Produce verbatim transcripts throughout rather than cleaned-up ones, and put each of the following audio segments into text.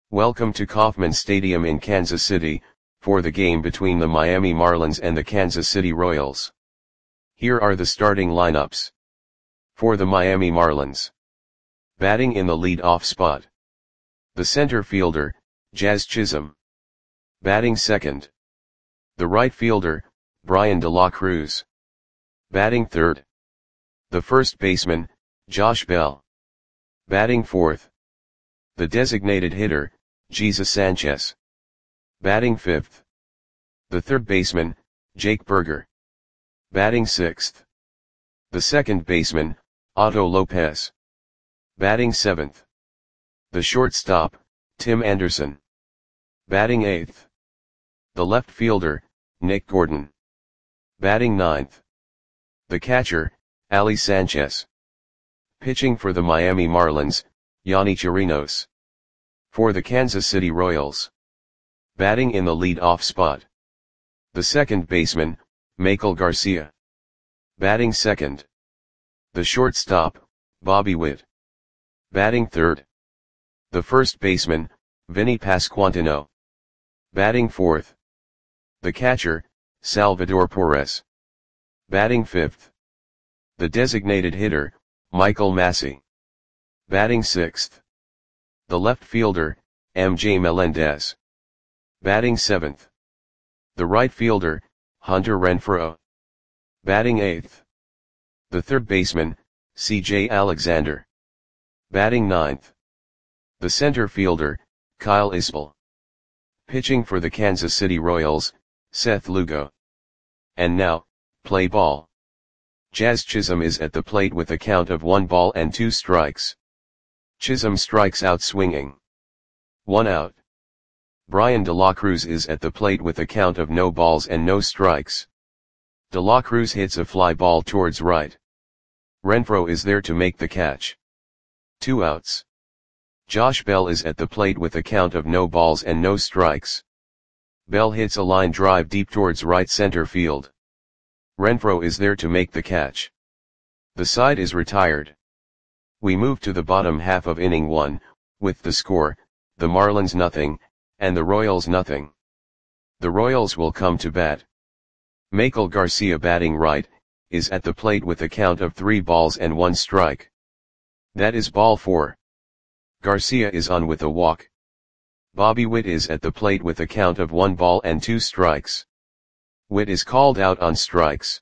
Welcome to Kauffman Stadium in Kansas City, for the game between the Miami Marlins and the Kansas City Royals. Here are the starting lineups. For the Miami Marlins. Batting in the lead-off spot. The center fielder, Jazz Chisholm. Batting second. The right fielder, Bryan De La Cruz. Batting third. The first baseman, Josh Bell. Batting fourth. The designated hitter, Jesus Sanchez. Batting fifth. The third baseman, Jake Burger. Batting sixth. The second baseman, Otto Lopez. Batting seventh. The shortstop, Tim Anderson. Batting eighth. The left fielder, Nick Gordon. Batting ninth. The catcher, Ali Sanchez. Pitching for the Miami Marlins, Yonny Chirinos. For the Kansas City Royals. Batting in the lead-off spot. The second baseman, Maikel Garcia. Batting second. The shortstop, Bobby Witt. Batting third. The first baseman, Vinny Pasquantino. Batting fourth. The catcher, Salvador Perez. Batting fifth. The designated hitter, Michael Massey. Batting sixth. The left fielder, M J Melendez. Batting seventh. The right fielder, Hunter Renfroe. Batting eighth. The third baseman, C J Alexander. Batting ninth. The center fielder, Kyle Isbell. Pitching for the Kansas City Royals, Seth Lugo. And now, play ball. Jazz Chisholm is at the plate with a count of one ball and two strikes. Chisholm strikes out swinging. One out. Bryan De La Cruz is at the plate with a count of no balls and no strikes. De La Cruz hits a fly ball towards right. Renfroe is there to make the catch. Two outs. Josh Bell is at the plate with a count of no balls and no strikes. Bell hits a line drive deep towards right center field. Renfroe is there to make the catch. The side is retired. We move to the bottom half of inning one, with the score, the Marlins nothing, and the Royals nothing. The Royals will come to bat. Maikel Garcia batting right, is at the plate with a count of three balls and one strike. That is ball four. Garcia is on with a walk. Bobby Witt is at the plate with a count of one ball and two strikes. Witt is called out on strikes.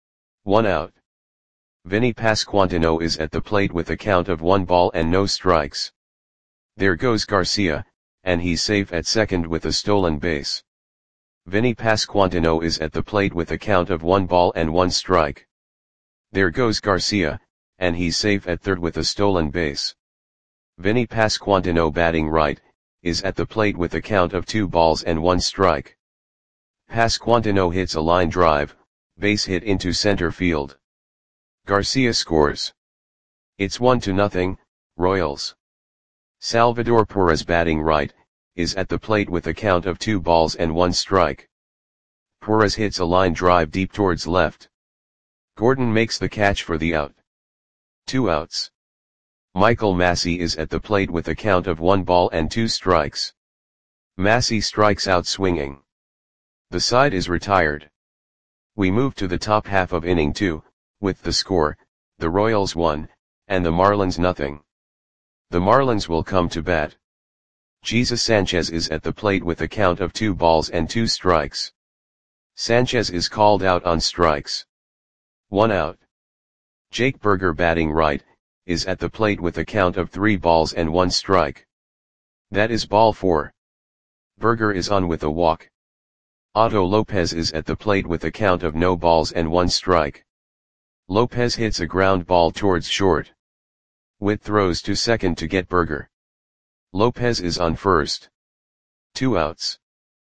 One out. Vinny Pasquantino is at the plate with a count of one ball and no strikes. There goes Garcia, and he's safe at second with a stolen base. Vinny Pasquantino is at the plate with a count of one ball and one strike. There goes Garcia, and he's safe at third with a stolen base. Vinny Pasquantino batting right, is at the plate with a count of two balls and one strike. Pasquantino hits a line drive, base hit into center field. Garcia scores. It's one to nothing, Royals. Salvador Perez batting right, is at the plate with a count of two balls and one strike. Perez hits a line drive deep towards left. Gordon makes the catch for the out. Two outs. Michael Massey is at the plate with a count of one ball and two strikes. Massey strikes out swinging. The side is retired. We move to the top half of inning two, with the score, the Royals one, and the Marlins nothing. The Marlins will come to bat. Jesus Sanchez is at the plate with a count of two balls and two strikes. Sanchez is called out on strikes. One out. Jake Burger batting right, is at the plate with a count of three balls and one strike. That is ball four. Burger is on with a walk. Otto Lopez is at the plate with a count of no balls and one strike. Lopez hits a ground ball towards short. Witt throws to second to get Burger. Lopez is on first. Two outs.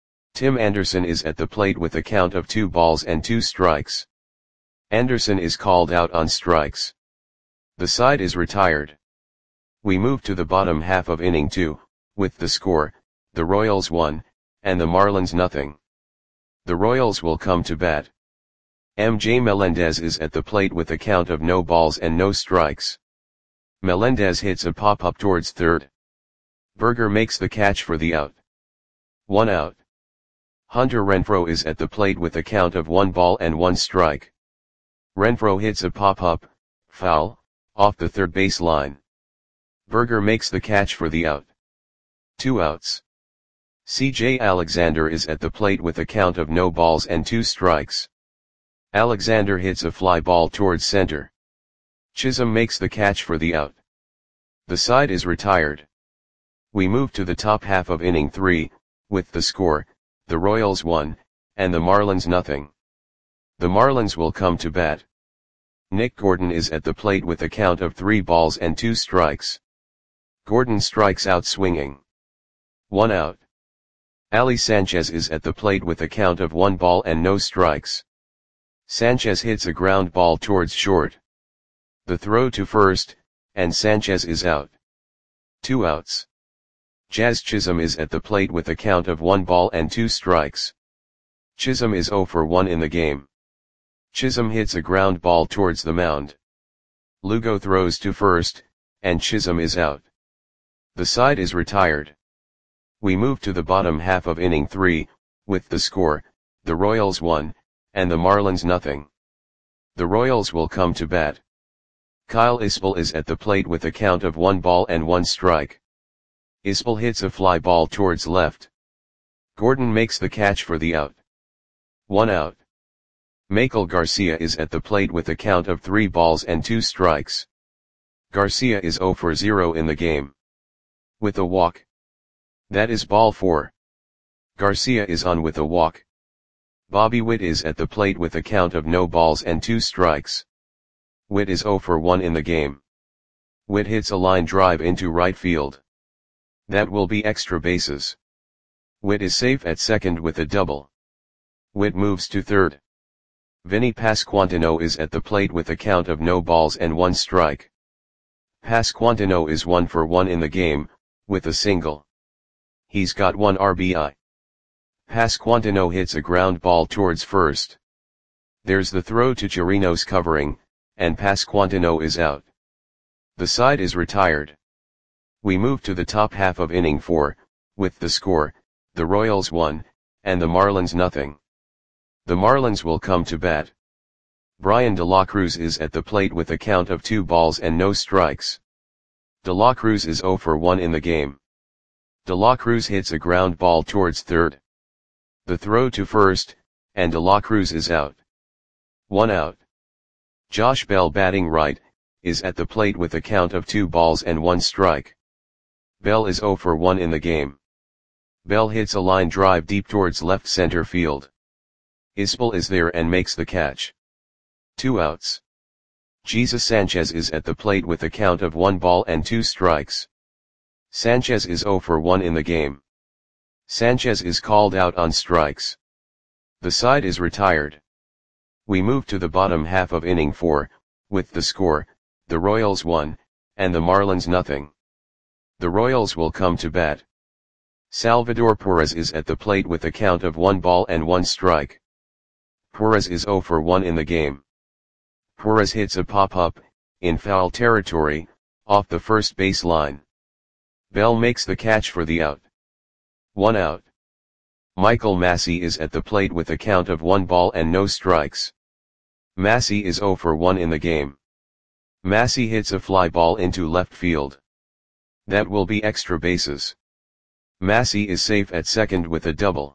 Tim Anderson is at the plate with a count of two balls and two strikes. Anderson is called out on strikes. The side is retired. We move to the bottom half of inning two, with the score, the Royals one, and the Marlins nothing. The Royals will come to bat. M J Melendez is at the plate with a count of no balls and no strikes. Melendez hits a pop-up towards third. Berger makes the catch for the out. One out. Hunter Renfroe is at the plate with a count of one ball and one strike. Renfroe hits a pop-up, foul, off the third base line. Berger makes the catch for the out. Two outs. C J Alexander is at the plate with a count of no balls and two strikes. Alexander hits a fly ball towards center. Chisholm makes the catch for the out. The side is retired. We move to the top half of inning three, with the score, the Royals one, and the Marlins nothing. The Marlins will come to bat. Nick Gordon is at the plate with a count of three balls and two strikes. Gordon strikes out swinging. One out. Ali Sanchez is at the plate with a count of one ball and no strikes. Sanchez hits a ground ball towards short. The throw to first, and Sanchez is out. Two outs. Jazz Chisholm is at the plate with a count of one ball and two strikes. Chisholm is zero for one in the game. Chisholm hits a ground ball towards the mound. Lugo throws to first, and Chisholm is out. The side is retired. We move to the bottom half of inning three, with the score, the Royals one, and the Marlins nothing. The Royals will come to bat. Kyle Isbell is at the plate with a count of one ball and one strike. Isbell hits a fly ball towards left. Gordon makes the catch for the out. One out. Michael Garcia is at the plate with a count of three balls and two strikes. Garcia is zero for zero in the game. With a walk. That is ball four. Garcia is on with a walk. Bobby Witt is at the plate with a count of no balls and two strikes. Witt is zero for one in the game. Witt hits a line drive into right field. That will be extra bases. Witt is safe at second with a double. Witt moves to third. Vinny Pasquantino is at the plate with a count of no balls and one strike. Pasquantino is one for one in the game, with a single. He's got one R B I. Pasquantino hits a ground ball towards first. There's the throw to Chirinos covering, and Pasquantino is out. The side is retired. We move to the top half of inning four, with the score, the Royals one, and the Marlins nothing. The Marlins will come to bat. Brian De La Cruz is at the plate with a count of two balls and no strikes. De La Cruz is zero for one in the game. De La Cruz hits a ground ball towards third. The throw to first, and De La Cruz is out. One out. Josh Bell batting right, is at the plate with a count of two balls and one strike. Bell is zero for one in the game. Bell hits a line drive deep towards left center field. Isbell is there and makes the catch. Two outs. Jesus Sanchez is at the plate with a count of one ball and two strikes. Sanchez is zero for one in the game. Sanchez is called out on strikes. The side is retired. We move to the bottom half of inning four, with the score, the Royals one, and the Marlins nothing. The Royals will come to bat. Salvador Perez is at the plate with a count of one ball and one strike. Perez is zero for one in the game. Perez hits a pop-up, in foul territory, off the first base line. Bell makes the catch for the out. One out. Michael Massey is at the plate with a count of one ball and no strikes. Massey is zero for one in the game. Massey hits a fly ball into left field. That will be extra bases. Massey is safe at second with a double.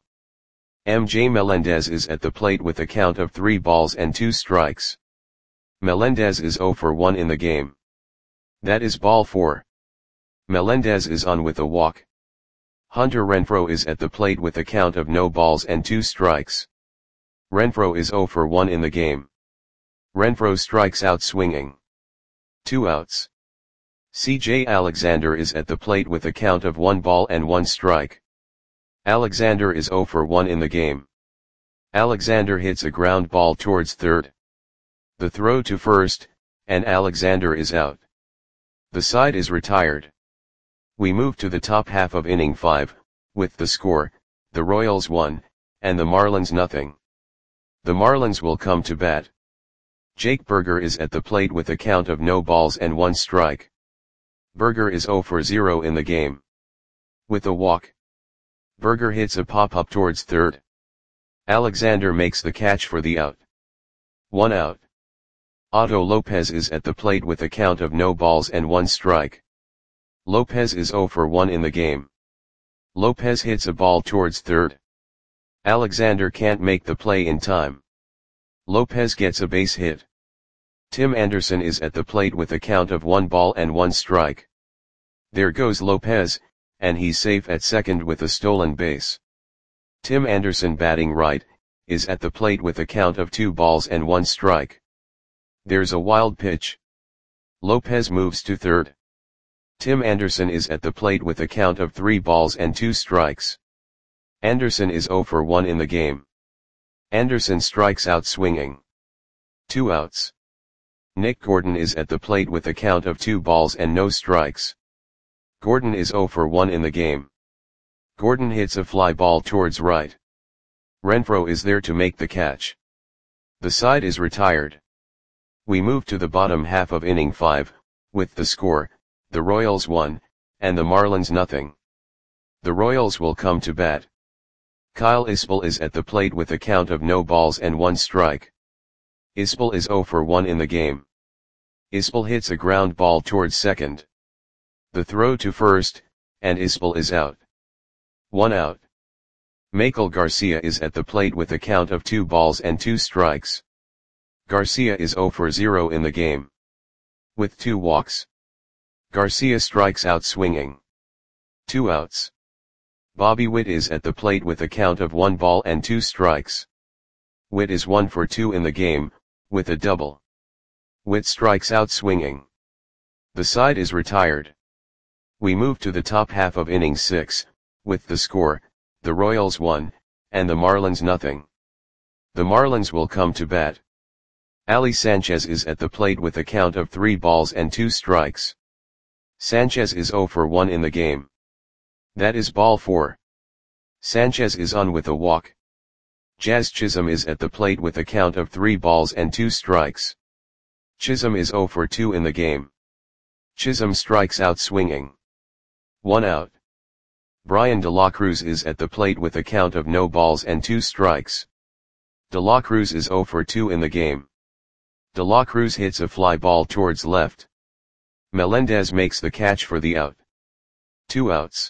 M J Melendez is at the plate with a count of three balls and two strikes. Melendez is zero for one in the game. That is ball four. Melendez is on with a walk. Hunter Renfroe is at the plate with a count of no balls and two strikes. Renfroe is zero for one in the game. Renfroe strikes out swinging. Two outs. C J Alexander is at the plate with a count of one ball and one strike. Alexander is zero for one in the game. Alexander hits a ground ball towards third. The throw to first, and Alexander is out. The side is retired. We move to the top half of inning five, with the score, the Royals one, and the Marlins nothing. The Marlins will come to bat. Jake Burger is at the plate with a count of no balls and one strike. Burger is zero for zero in the game. With a walk. Berger hits a pop-up towards third. Alexander makes the catch for the out. One out. Otto Lopez is at the plate with a count of no balls and one strike. Lopez is zero for one in the game. Lopez hits a ball towards third. Alexander can't make the play in time. Lopez gets a base hit. Tim Anderson is at the plate with a count of one ball and one strike. There goes Lopez, and he's safe at second with a stolen base. Tim Anderson, batting right, is at the plate with a count of two balls and one strike. There's a wild pitch. Lopez moves to third. Tim Anderson is at the plate with a count of three balls and two strikes. Anderson is zero for one in the game. Anderson strikes out swinging. Two outs. Nick Gordon is at the plate with a count of two balls and no strikes. Gordon is zero for one in the game. Gordon hits a fly ball towards right. Renfroe is there to make the catch. The side is retired. We move to the bottom half of inning five, with the score, the Royals one, and the Marlins nothing. The Royals will come to bat. Kyle Isbell is at the plate with a count of no balls and one strike. Isbell is zero for one in the game. Isbell hits a ground ball towards second. The throw to first, and Isbell is out. One out. Michael Garcia is at the plate with a count of two balls and two strikes. Garcia is zero for zero in the game. With two walks. Garcia strikes out swinging. Two outs. Bobby Witt is at the plate with a count of one ball and two strikes. Witt is one for two in the game, with a double. Witt strikes out swinging. The side is retired. We move to the top half of inning six, with the score, the Royals one, and the Marlins nothing. The Marlins will come to bat. Ali Sanchez is at the plate with a count of three balls and two strikes. Sanchez is zero for one in the game. That is ball four. Sanchez is on with a walk. Jazz Chisholm is at the plate with a count of three balls and two strikes. Chisholm is zero for two in the game. Chisholm strikes out swinging. One out. Brian De La Cruz is at the plate with a count of no balls and two strikes. De La Cruz is zero for two in the game. De La Cruz hits a fly ball towards left. Melendez makes the catch for the out. Two outs.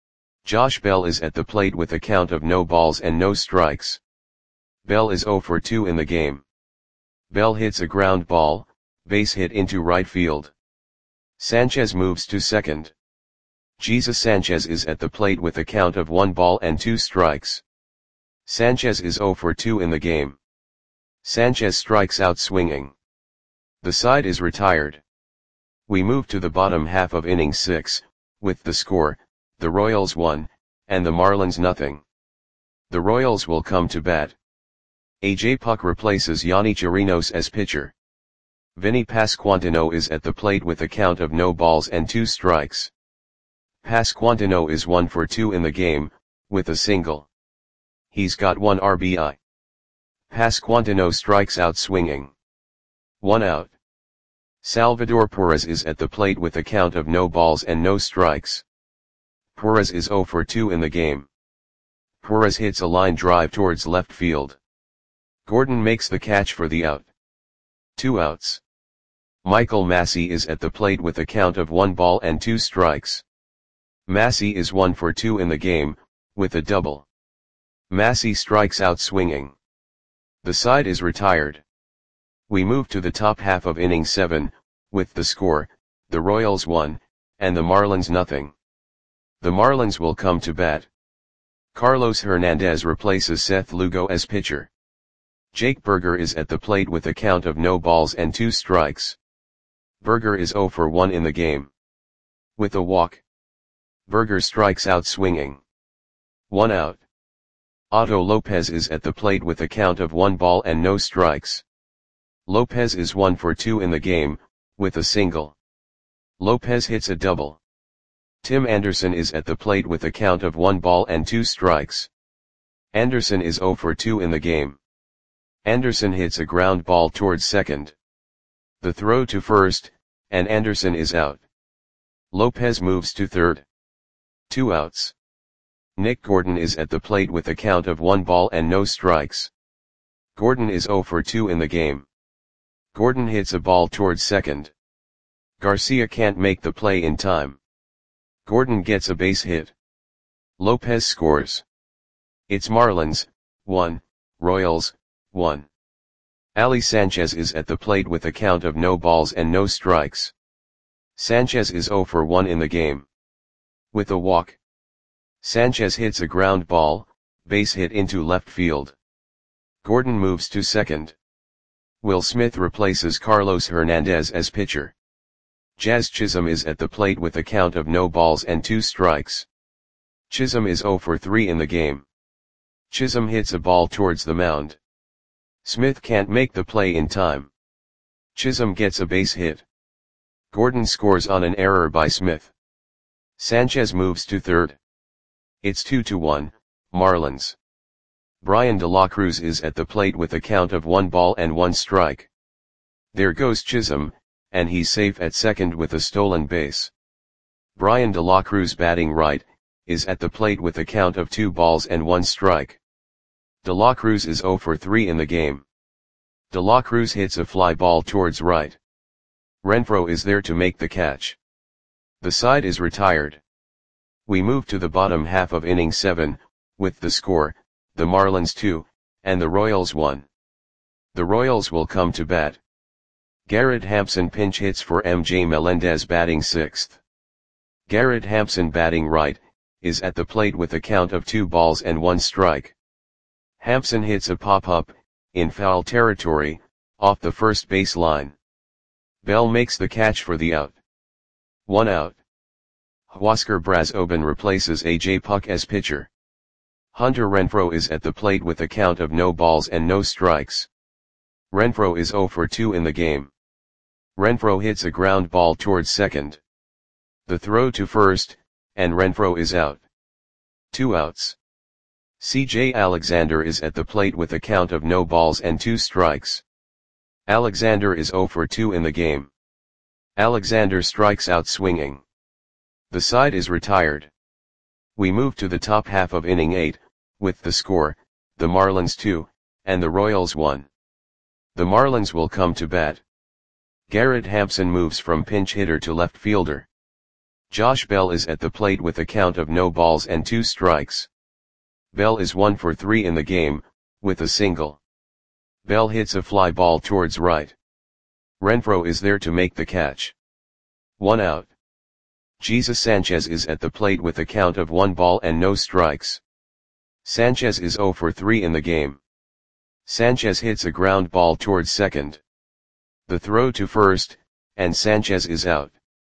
Josh Bell is at the plate with a count of no balls and no strikes. Bell is zero for two in the game. Bell hits a ground ball, base hit into right field. Sanchez moves to second. Jesus Sanchez is at the plate with a count of one ball and two strikes. Sanchez is zero for two in the game. Sanchez strikes out swinging. The side is retired. We move to the bottom half of inning six, with the score, the Royals one, and the Marlins nothing. The Royals will come to bat. A J Puck replaces Yonny Chirinos as pitcher. Vinny Pasquantino is at the plate with a count of no balls and two strikes. Pasquantino is one for two in the game, with a single. He's got one R B I. Pasquantino strikes out swinging. One out. Salvador Perez is at the plate with a count of no balls and no strikes. Perez is zero for two in the game. Perez hits a line drive towards left field. Gordon makes the catch for the out. Two outs. Michael Massey is at the plate with a count of one ball and two strikes. Massey is one for two in the game, with a double. Massey strikes out swinging. The side is retired. We move to the top half of inning seven, with the score, the Royals one, and the Marlins nothing. The Marlins will come to bat. Carlos Hernandez replaces Seth Lugo as pitcher. Jake Berger is at the plate with a count of no balls and two strikes. Berger is zero for one in the game. With a walk. Berger strikes out swinging. One out. Otto Lopez is at the plate with a count of one ball and no strikes. Lopez is one for two in the game, with a single. Lopez hits a double. Tim Anderson is at the plate with a count of one ball and two strikes. Anderson is zero for two in the game. Anderson hits a ground ball towards second. The throw to first, and Anderson is out. Lopez moves to third. Two outs. Nick Gordon is at the plate with a count of one ball and no strikes. Gordon is oh for two in the game. Gordon hits a ball towards second. Garcia can't make the play in time. Gordon gets a base hit. Lopez scores. It's Marlins, one, Royals, one. Ali Sanchez is at the plate with a count of no balls and no strikes. Sanchez is oh for one in the game. With a walk. Sanchez hits a ground ball, base hit into left field. Gordon moves to second. Will Smith replaces Carlos Hernandez as pitcher. Jazz Chisholm is at the plate with a count of no balls and two strikes. Chisholm is oh for three in the game. Chisholm hits a ball towards the mound. Smith can't make the play in time. Chisholm gets a base hit. Gordon scores on an error by Smith. Sanchez moves to third. It's two to one, Marlins. Brian De La Cruz is at the plate with a count of one ball and one strike. There goes Chisholm, and he's safe at second with a stolen base. Brian De La Cruz, batting right, is at the plate with a count of two balls and one strike. De La Cruz is oh for three in the game. De La Cruz hits a fly ball towards right. Renfroe is there to make the catch. The side is retired. We move to the bottom half of inning seven, with the score, the Marlins two, and the Royals one. The Royals will come to bat. Garrett Hampson pinch hits for M J Melendez, batting sixth. Garrett Hampson, batting right, is at the plate with a count of two balls and one strike. Hampson hits a pop-up, in foul territory, off the first base line. Bell makes the catch for the out. One out. Huascar Brazoban replaces A J Puk as pitcher. Hunter Renfroe is at the plate with a count of no balls and no strikes. Renfroe is oh for two in the game. Renfroe hits a ground ball towards second. The throw to first, and Renfroe is out. Two outs. C J Alexander is at the plate with a count of no balls and two strikes. Alexander is oh for two in the game. Alexander strikes out swinging. The side is retired. We move to the top half of inning eight, with the score, the Marlins two, and the Royals one. The Marlins will come to bat. Garrett Hampson moves from pinch hitter to left fielder. Josh Bell is at the plate with a count of no balls and two strikes. Bell is one for three in the game, with a single. Bell hits a fly ball towards right. Renfroe is there to make the catch. One out. Jesus Sanchez is at the plate with a count of one ball and no strikes. Sanchez is oh for three in the game. Sanchez hits a ground ball towards second. The throw to first, and Sanchez is out.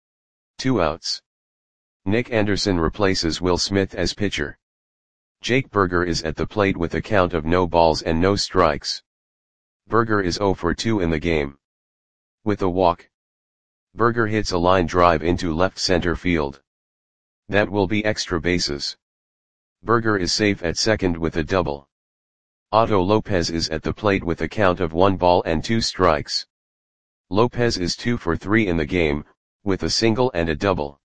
Two outs. Nick Anderson replaces Will Smith as pitcher. Jake Burger is at the plate with a count of no balls and no strikes. Burger is oh for two in the game. With a walk. Burger hits a line drive into left center field. That will be extra bases. Burger is safe at second with a double. Otto Lopez is at the plate with a count of one ball and two strikes. Lopez is two for three in the game, with a single and a double.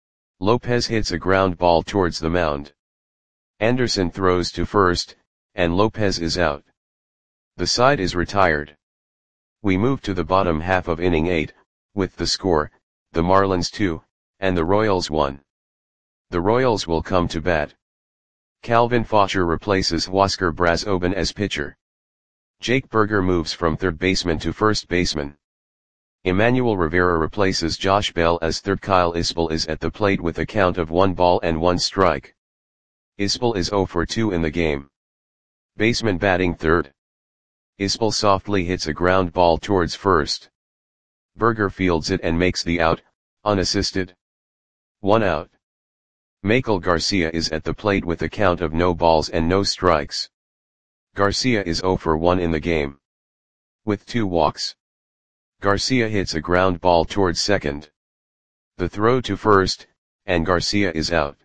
Lopez hits a ground ball towards the mound. Anderson throws to first, and Lopez is out. The side is retired. We move to the bottom half of inning eight, with the score, the Marlins two, and the Royals one. The Royals will come to bat. Calvin Fosher replaces Huascar Brazoban as pitcher. Jake Burger moves from third baseman to first baseman. Emmanuel Rivera replaces Josh Bell as third. Kyle Isbell is at the plate with a count of one ball and one strike. Isbell is oh for two in the game. Baseman batting third. Isbell softly hits a ground ball towards first. Burger fields it and makes the out, unassisted. One out. Michael Garcia is at the plate with a count of no balls and no strikes. Garcia is oh for one in the game. With two walks. Garcia hits a ground ball towards second. The throw to first, and Garcia is out.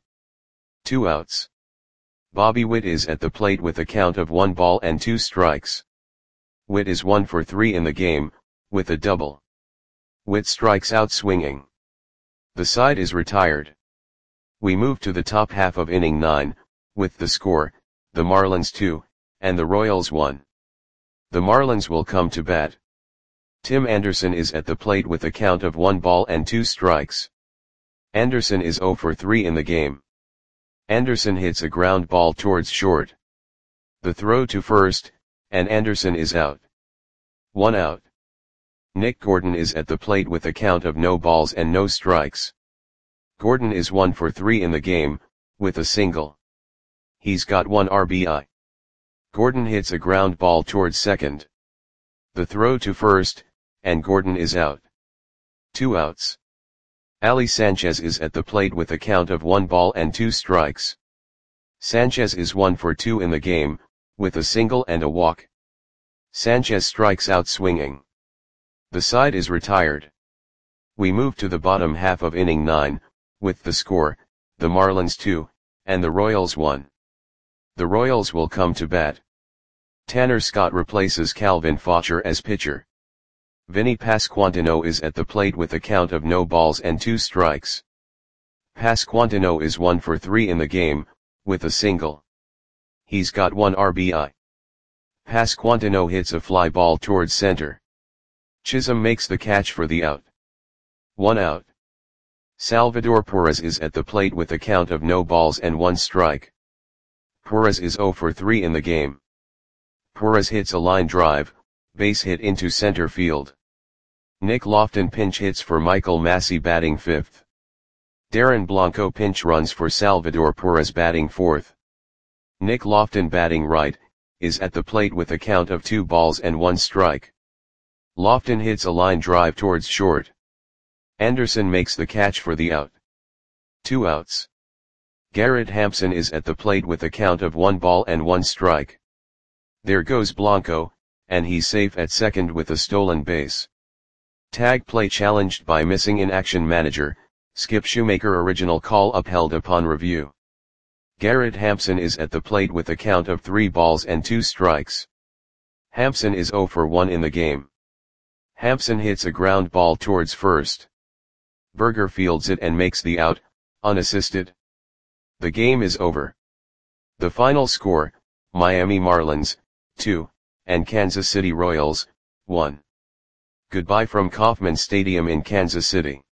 Two outs. Bobby Witt is at the plate with a count of one ball and two strikes. Witt is one for three in the game, with a double. Witt strikes out swinging. The side is retired. We move to the top half of inning nine, with the score, the Marlins two, and the Royals one. The Marlins will come to bat. Tim Anderson is at the plate with a count of one ball and two strikes. Anderson is zero for three in the game. Anderson hits a ground ball towards short. The throw to first, and Anderson is out. One out. Nick Gordon is at the plate with a count of no balls and no strikes. Gordon is one for three in the game, with a single. He's got one R B I. Gordon hits a ground ball towards second. The throw to first, and Gordon is out. Two outs. Ali Sanchez is at the plate with a count of one ball and two strikes. Sanchez is one for two in the game, with a single and a walk. Sanchez strikes out swinging. The side is retired. We move to the bottom half of inning nine, with the score, the Marlins two, and the Royals one. The Royals will come to bat. Tanner Scott replaces Calvin Faucher as pitcher. Vinny Pasquantino is at the plate with a count of no balls and two strikes. Pasquantino is one for three in the game, with a single. He's got one R B I. Pasquantino hits a fly ball towards center. Chisholm makes the catch for the out. One out. Salvador Perez is at the plate with a count of no balls and one strike. Perez is zero for three in the game. Perez hits a line drive, base hit into center field. Nick Lofton pinch hits for Michael Massey batting fifth. Darren Blanco pinch runs for Salvador Perez batting fourth. Nick Lofton batting right, is at the plate with a count of two balls and one strike. Lofton hits a line drive towards short. Anderson makes the catch for the out. Two outs. Garrett Hampson is at the plate with a count of one ball and one strike. There goes Blanco, and he's safe at second with a stolen base. Tag play challenged by missing in action manager, Skip Shoemaker original call upheld upon review. Garrett Hampson is at the plate with a count of three balls and two strikes. Hampson is zero for one in the game. Hampson hits a ground ball towards first. Berger fields it and makes the out, unassisted. The game is over. The final score, Miami Marlins, two, and Kansas City Royals, one. Goodbye from Kauffman Stadium in Kansas City.